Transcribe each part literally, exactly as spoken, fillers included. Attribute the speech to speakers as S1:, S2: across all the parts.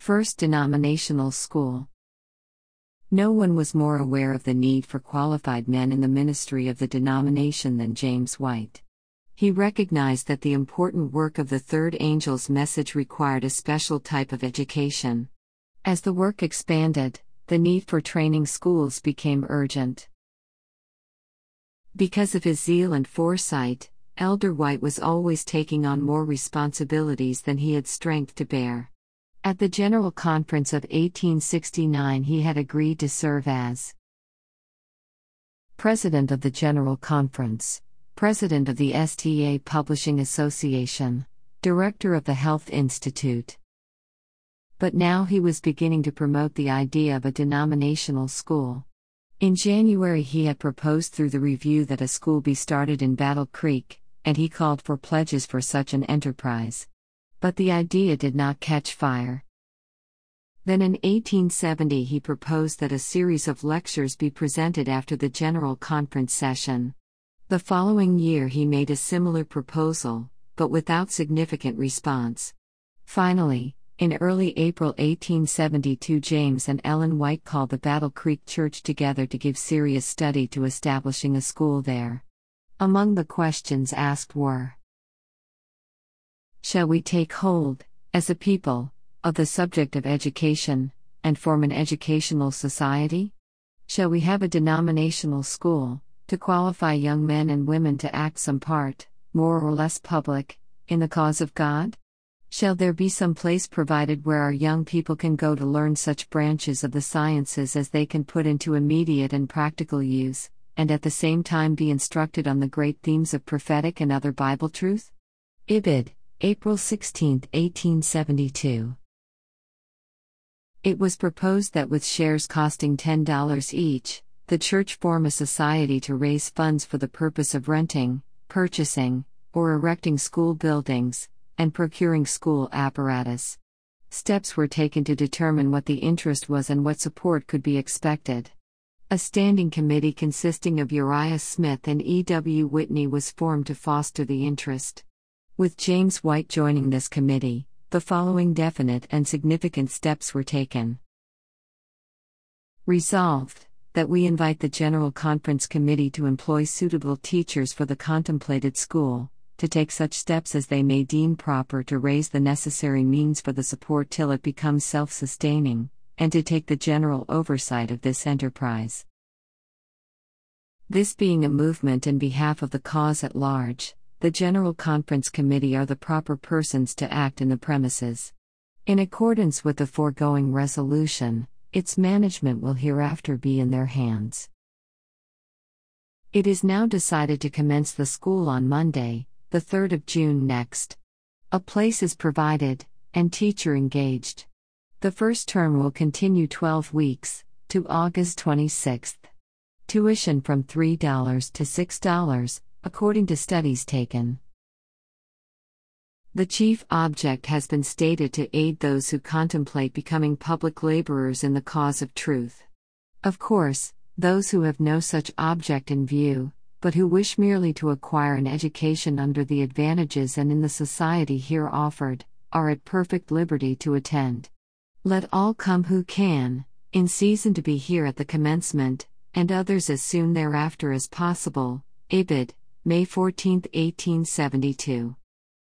S1: First denominational school. No one was more aware of the need for qualified men in the ministry of the denomination than James White. He recognized that the important work of the third angel's message required a special type of education. As the work expanded, the need for training schools became urgent. Because of his zeal and foresight, Elder White was always taking on more responsibilities than he had strength to bear. At the General Conference of eighteen sixty-nine, he had agreed to serve as President of the General Conference, President of the S T A Publishing Association, Director of the Health Institute. But now he was beginning to promote the idea of a denominational school. In January, he had proposed through the Review that a school be started in Battle Creek, and he called for pledges for such an enterprise. But the idea did not catch fire. Then in eighteen seventy he proposed that a series of lectures be presented after the General Conference session. The following year he made a similar proposal, but without significant response. Finally, in early April eighteen seventy-two, James and Ellen White called the Battle Creek Church together to give serious study to establishing a school there. Among the questions asked were: shall we take hold, as a people, of the subject of education, and form an educational society? Shall we have a denominational school, to qualify young men and women to act some part, more or less public, in the cause of God? Shall there be some place provided where our young people can go to learn such branches of the sciences as they can put into immediate and practical use, and at the same time be instructed on the great themes of prophetic and other Bible truth? Ibid. April sixteenth, eighteen seventy-two. It was proposed that with shares costing ten dollars each, the church form a society to raise funds for the purpose of renting, purchasing, or erecting school buildings, and procuring school apparatus. Steps were taken to determine what the interest was and what support could be expected. A standing committee consisting of Uriah Smith and E W Whitney was formed to foster the interest. With James White joining this committee, the following definite and significant steps were taken. Resolved, that we invite the General Conference Committee to employ suitable teachers for the contemplated school, to take such steps as they may deem proper to raise the necessary means for the support till it becomes self-sustaining, and to take the general oversight of this enterprise. This being a movement in behalf of the cause at large, the General Conference Committee are the proper persons to act in the premises. In accordance with the foregoing resolution, its management will hereafter be in their hands. It is now decided to commence the school on Monday, the third of June next. A place is provided, and teacher engaged. The first term will continue twelve weeks, to August twenty-sixth. Tuition from three dollars to six dollars, according to studies taken. The chief object has been stated to aid those who contemplate becoming public laborers in the cause of truth. Of course, those who have no such object in view, but who wish merely to acquire an education under the advantages and in the society here offered, are at perfect liberty to attend. Let all come who can, in season to be here at the commencement, and others as soon thereafter as possible. Ibid. May fourteenth, eighteen seventy-two.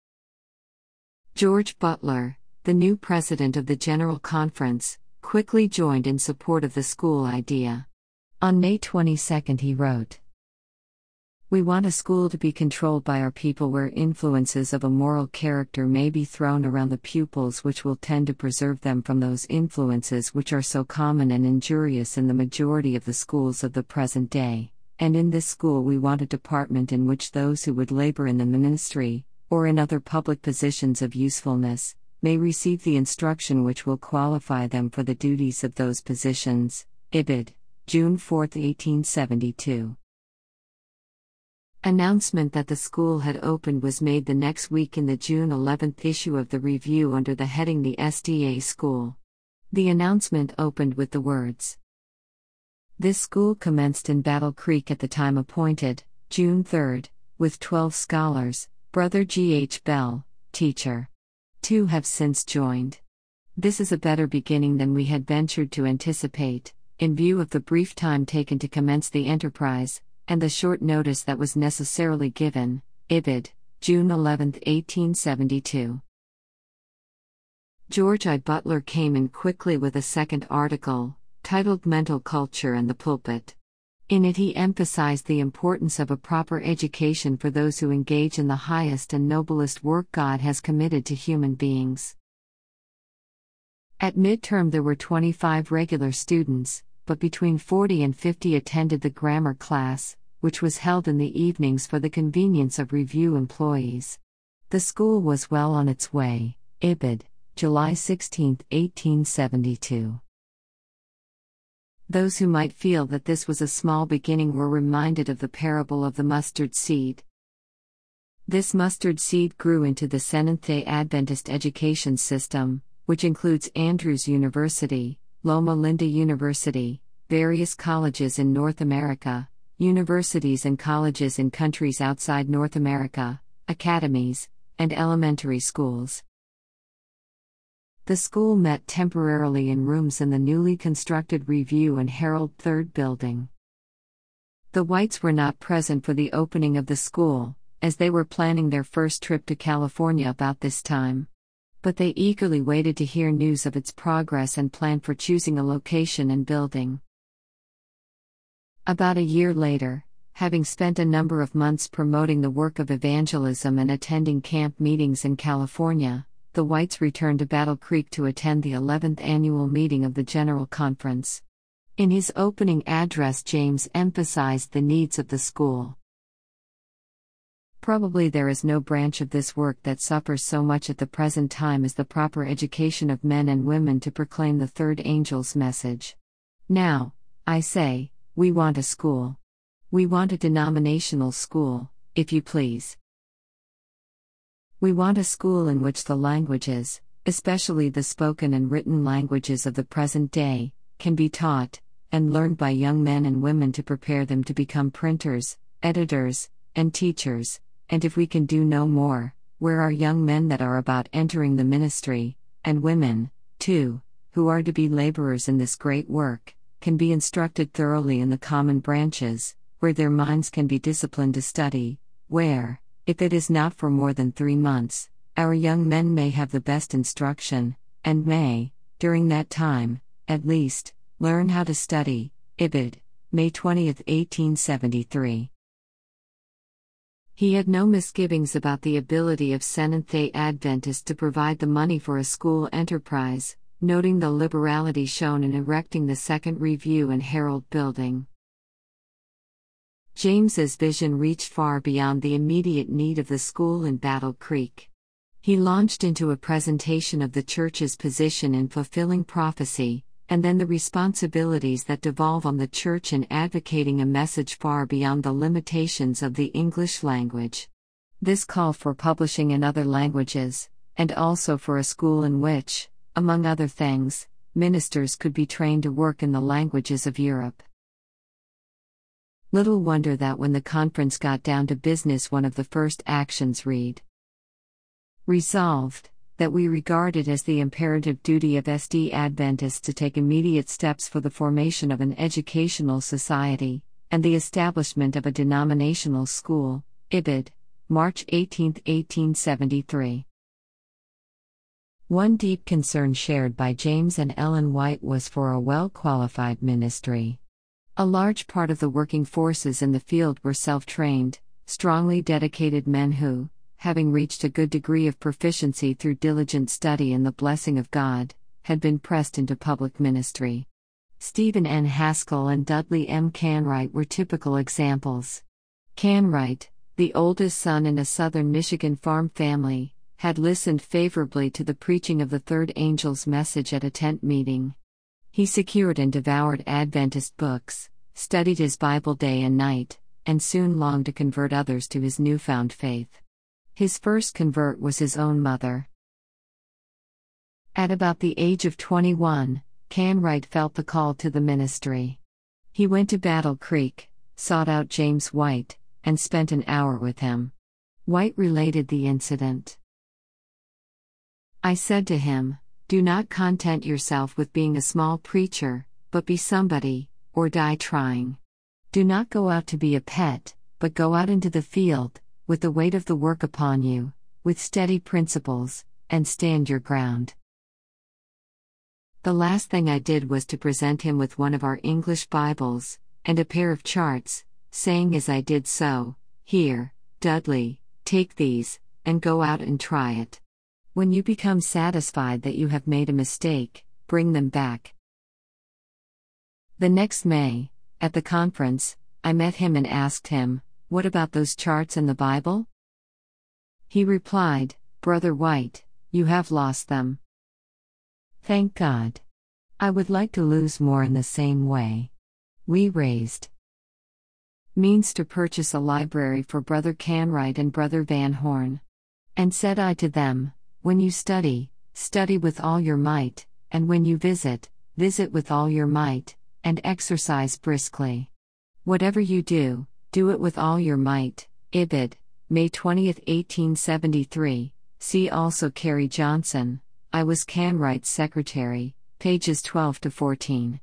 S1: George Butler, the new president of the General Conference, quickly joined in support of the school idea. On May twenty-second he wrote, "We want a school to be controlled by our people where influences of a moral character may be thrown around the pupils which will tend to preserve them from those influences which are so common and injurious in the majority of the schools of the present day. And in this school we want a department in which those who would labor in the ministry, or in other public positions of usefulness, may receive the instruction which will qualify them for the duties of those positions." Ibid. June fourth, eighteen seventy-two. Announcement that the school had opened was made the next week in the June eleventh issue of the Review under the heading The S T A School. The announcement opened with the words, "This school commenced in Battle Creek at the time appointed, June third, with twelve scholars, Brother G. H. Bell, teacher. Two have since joined. This is a better beginning than we had ventured to anticipate, in view of the brief time taken to commence the enterprise, and the short notice that was necessarily given. Ibid, June eleventh, eighteen seventy-two. George I. Butler came in quickly with a second article, titled Mental Culture and the Pulpit. In it he emphasized the importance of a proper education for those who engage in the highest and noblest work God has committed to human beings. At midterm there were twenty-five regular students, but between forty and fifty attended the grammar class, which was held in the evenings for the convenience of review employees. The school was well on its way. Ibid, July sixteenth, eighteen seventy-two. Those who might feel that this was a small beginning were reminded of the parable of the mustard seed. This mustard seed grew into the Seventh-day Adventist education system, which includes Andrews University, Loma Linda University, various colleges in North America, universities and colleges in countries outside North America, academies, and elementary schools. The school met temporarily in rooms in the newly constructed Review and Herald Third Building. The Whites were not present for the opening of the school, as they were planning their first trip to California about this time. But they eagerly waited to hear news of its progress and planned for choosing a location and building. About a year later, having spent a number of months promoting the work of evangelism and attending camp meetings in California, the Whites returned to Battle Creek to attend the eleventh annual meeting of the General Conference. In his opening address, James emphasized the needs of the school. Probably there is no branch of this work that suffers so much at the present time as the proper education of men and women to proclaim the third angel's message. Now, I say, we want a school. We want a denominational school, if you please. We want a school in which the languages, especially the spoken and written languages of the present day, can be taught and learned by young men and women to prepare them to become printers, editors, and teachers. And if we can do no more, where are young men that are about entering the ministry, and women, too, who are to be laborers in this great work, can be instructed thoroughly in the common branches, where their minds can be disciplined to study, where, if it is not for more than three months, our young men may have the best instruction, and may, during that time, at least, learn how to study. Ibid, May twentieth, eighteen seventy-three. He had no misgivings about the ability of Seventh-day Adventists to provide the money for a school enterprise, noting the liberality shown in erecting the second Review and Herald building. James's vision reached far beyond the immediate need of the school in Battle Creek. He launched into a presentation of the church's position in fulfilling prophecy, and then the responsibilities that devolve on the church in advocating a message far beyond the limitations of the English language. This called for publishing in other languages, and also for a school in which, among other things, ministers could be trained to work in the languages of Europe. Little wonder that when the conference got down to business, one of the first actions read, "Resolved, that we regard it as the imperative duty of S D Adventists to take immediate steps for the formation of an educational society, and the establishment of a denominational school." Ibid, March eighteenth, eighteen seventy-three. One deep concern shared by James and Ellen White was for a well-qualified ministry. A large part of the working forces in the field were self-trained, strongly dedicated men who, having reached a good degree of proficiency through diligent study and the blessing of God, had been pressed into public ministry. Stephen N. Haskell and Dudley M. Canwright were typical examples. Canwright, the oldest son in a southern Michigan farm family, had listened favorably to the preaching of the third angel's message at a tent meeting. He secured and devoured Adventist books, studied his Bible day and night, and soon longed to convert others to his newfound faith. His first convert was his own mother. At about the age of twenty-one, Canwright felt the call to the ministry. He went to Battle Creek, sought out James White, and spent an hour with him. White related the incident. "I said to him, Do not content yourself with being a small preacher, but be somebody, or die trying. Do not go out to be a pet, but go out into the field, with the weight of the work upon you, with steady principles, and stand your ground. The last thing I did was to present him with one of our English Bibles, and a pair of charts, saying as I did so, "Here, Dudley, take these, and go out and try it. When you become satisfied that you have made a mistake, bring them back." The next May, at the conference, I met him and asked him, "What about those charts in the Bible?" He replied, "Brother White, you have lost them." Thank God. I would like to lose more in the same way. We raised means to purchase a library for Brother Canright and Brother Van Horn. And said I to them, "When you study, study with all your might, and when you visit, visit with all your might, and exercise briskly. Whatever you do, do it with all your might." Ibid, May twentieth, eighteen seventy-three. See also Carrie Johnson, I was Canright's secretary, pages twelve to fourteen.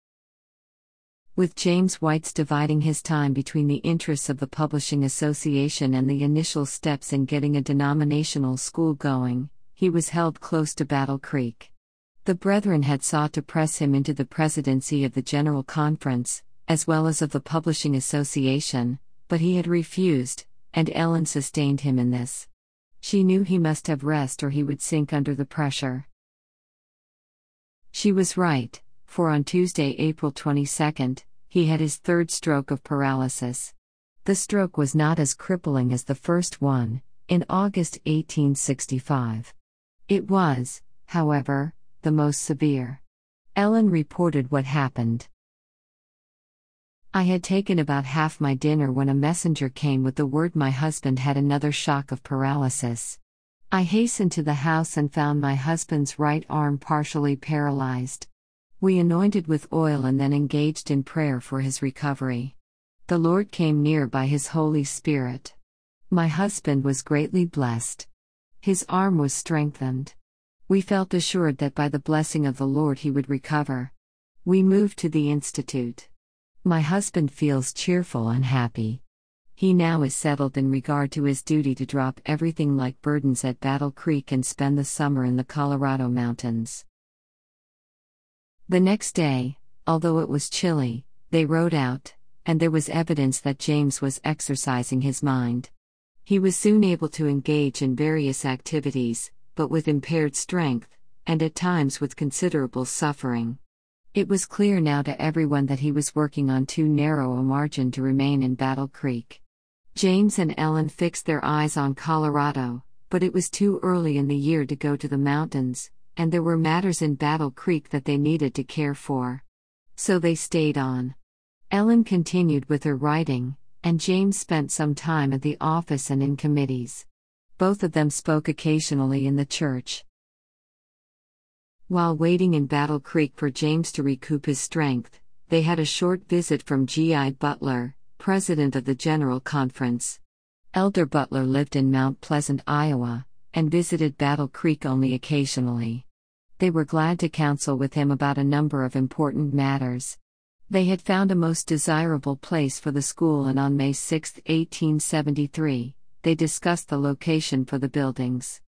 S1: With James White's dividing his time between the interests of the Publishing Association and the initial steps in getting a denominational school going, he was held close to Battle Creek. The brethren had sought to press him into the presidency of the General Conference, as well as of the Publishing Association, but he had refused, and Ellen sustained him in this. She knew he must have rest or he would sink under the pressure. She was right, for on Tuesday, April twenty-second, he had his third stroke of paralysis. The stroke was not as crippling as the first one, in August eighteen sixty-five. It was, however, the most severe. Ellen reported what happened. I had taken about half my dinner when a messenger came with the word my husband had another shock of paralysis. I hastened to the house and found my husband's right arm partially paralyzed. We anointed with oil and then engaged in prayer for his recovery. The Lord came near by His Holy Spirit. My husband was greatly blessed. His arm was strengthened. We felt assured that by the blessing of the Lord he would recover. We moved to the Institute. My husband feels cheerful and happy. He now is settled in regard to his duty to drop everything like burdens at Battle Creek and spend the summer in the Colorado mountains. The next day, although it was chilly, they rode out, and there was evidence that James was exercising his mind. He was soon able to engage in various activities, but with impaired strength, and at times with considerable suffering. It was clear now to everyone that he was working on too narrow a margin to remain in Battle Creek. James and Ellen fixed their eyes on Colorado, but it was too early in the year to go to the mountains, and there were matters in Battle Creek that they needed to care for. So they stayed on. Ellen continued with her writing, and James spent some time at the office and in committees. Both of them spoke occasionally in the church. While waiting in Battle Creek for James to recoup his strength, they had a short visit from G I Butler, president of the General Conference. Elder Butler lived in Mount Pleasant, Iowa, and visited Battle Creek only occasionally. They were glad to counsel with him about a number of important matters. They had found a most desirable place for the school, and on May sixth, eighteen seventy-three, they discussed the location for the buildings.